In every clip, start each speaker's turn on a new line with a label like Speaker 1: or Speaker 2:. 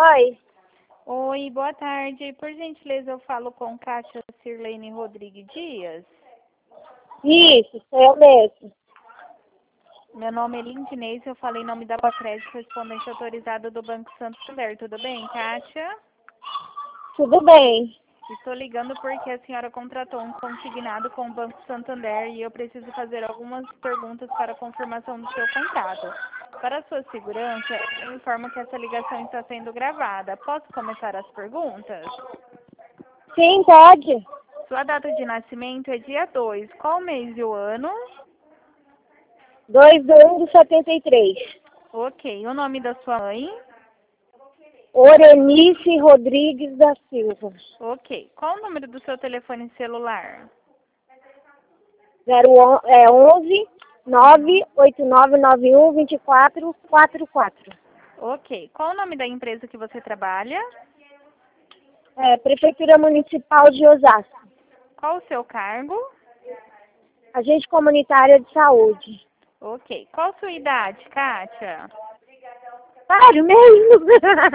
Speaker 1: Oi.
Speaker 2: Oi, boa tarde. Por gentileza, eu falo com Kátia Sirlene Rodrigues Dias.
Speaker 1: Isso, sou eu mesmo.
Speaker 2: Meu nome é Lindinês, eu falei em nome da Boa Crédito, correspondente autorizada do Banco Santander. Tudo bem, Kátia?
Speaker 1: Tudo bem.
Speaker 2: Estou ligando porque a senhora contratou um consignado com o Banco Santander e eu preciso fazer algumas perguntas para a confirmação do seu contrato. Para sua segurança, eu informo que essa ligação está sendo gravada. Posso começar as perguntas?
Speaker 1: Sim, pode.
Speaker 2: Sua data de nascimento é dia 2. Qual mês e o ano?
Speaker 1: 2/1/73.
Speaker 2: Ok. O nome da sua mãe?
Speaker 1: Orenice Rodrigues da Silva.
Speaker 2: Ok. Qual o número do seu telefone celular?
Speaker 1: 11 98991 2444.
Speaker 2: Ok. Qual o nome da empresa que você trabalha?
Speaker 1: Prefeitura Municipal de Osasco.
Speaker 2: Qual o seu cargo?
Speaker 1: Agente comunitária de saúde.
Speaker 2: Ok. Qual a sua idade, Kátia?
Speaker 1: Sério mesmo?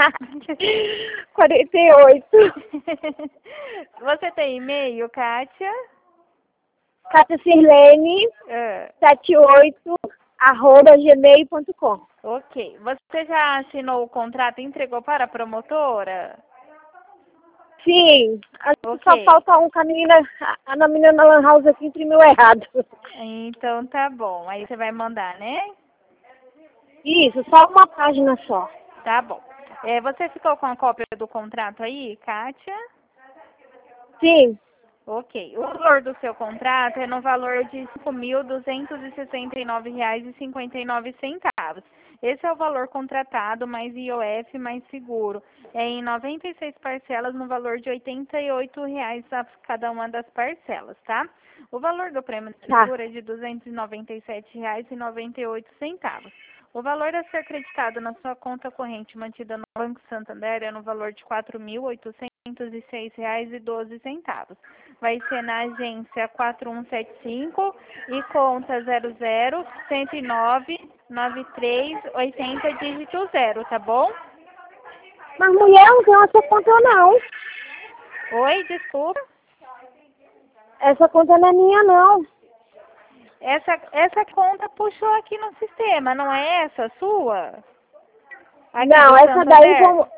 Speaker 1: 48.
Speaker 2: Você tem e-mail, Kátia?
Speaker 1: Cátia Sirlene 78 @gmail.com.
Speaker 2: Ok. Você já assinou o contrato e entregou para a promotora?
Speaker 1: Sim,
Speaker 2: Ok.
Speaker 1: só falta um que a menina na Lan House aqui imprimiu errado.
Speaker 2: Então tá bom. Aí você vai mandar, né?
Speaker 1: Isso, só uma página só.
Speaker 2: Tá bom. Você ficou com a cópia do contrato aí, Kátia?
Speaker 1: Sim,
Speaker 2: Ok. O valor do seu contrato é no valor de R$ 5.269,59. Esse é o valor contratado, mais IOF, mais seguro. É em 96 parcelas no valor de R$ 88,00 a cada uma das parcelas, tá? O valor do prêmio de seguro é de R$ 297,98. O valor a ser creditado na sua conta corrente mantida no Banco Santander é no valor de R$ 4.806,12. Vai ser na agência 4175 e conta 00-109-9380, dígito 0, tá bom?
Speaker 1: mas mulher não tem essa conta não.
Speaker 2: Oi, desculpa.
Speaker 1: Essa conta não é minha não.
Speaker 2: Essa conta puxou aqui no sistema, não é essa sua? Aqui
Speaker 1: Não,
Speaker 2: do
Speaker 1: essa daí
Speaker 2: Santander?
Speaker 1: como...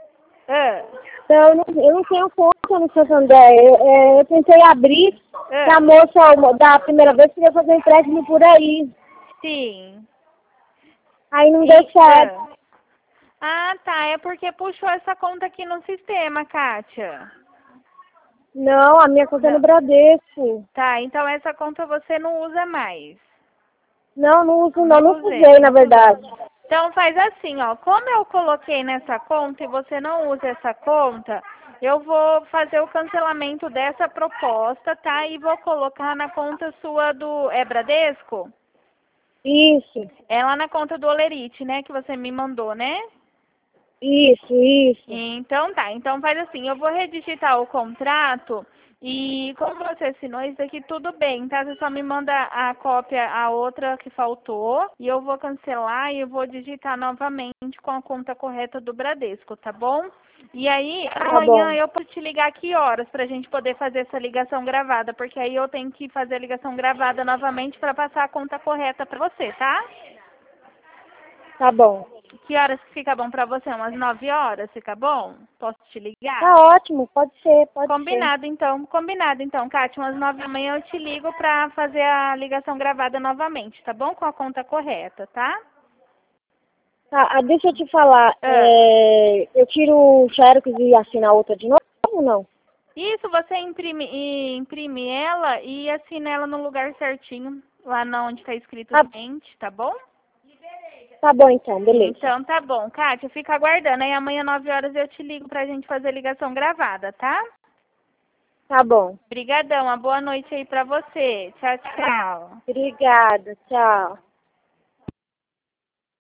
Speaker 1: Eu não tenho conta no Santander. Eu tentei abrir, que a moça da primeira vez queria fazer empréstimo por aí.
Speaker 2: Sim.
Speaker 1: Aí não deu certo.
Speaker 2: Ah, tá. É porque puxou essa conta aqui no sistema, Kátia.
Speaker 1: Não, a minha conta é no Bradesco.
Speaker 2: Tá, então essa conta você não usa mais.
Speaker 1: Não, não uso não. Não usei, na verdade.
Speaker 2: Então faz assim, ó. Como eu coloquei nessa conta e você não usa essa conta, eu vou fazer o cancelamento dessa proposta, tá? E vou colocar na conta sua do... É Bradesco?
Speaker 1: Isso.
Speaker 2: É lá na conta do Olerite, né? Que você me mandou, né?
Speaker 1: Isso.
Speaker 2: Então tá, então faz assim, eu vou redigitar o contrato e como você assinou isso aqui, tudo bem, tá? Você só me manda a cópia, a outra que faltou, e eu vou cancelar e eu vou digitar novamente com a conta correta do Bradesco, tá bom? E aí, amanhã eu posso te ligar que horas pra gente poder fazer essa ligação gravada, porque aí eu tenho que fazer a ligação gravada novamente pra passar a conta correta pra você, tá?
Speaker 1: Tá bom.
Speaker 2: Que horas fica bom pra você? Umas 9 horas, fica bom? Posso te ligar?
Speaker 1: Tá ótimo, pode ser.
Speaker 2: Combinado então, Kátia, umas 9 da manhã eu te ligo pra fazer a ligação gravada novamente, tá bom? Com a conta correta, tá?
Speaker 1: Tá, deixa eu te falar, eu tiro o xerox e assino a outra de novo ou não?
Speaker 2: Isso, você imprime ela e assina ela no lugar certinho, lá onde tá escrito cliente, tá bom?
Speaker 1: Tá bom então, beleza.
Speaker 2: Então tá bom, Kátia, fica aguardando, aí amanhã 9 horas eu te ligo pra gente fazer a ligação gravada, tá?
Speaker 1: Tá bom.
Speaker 2: Obrigadão, uma boa noite aí pra você. Tchau, tchau.
Speaker 1: Obrigada, tchau.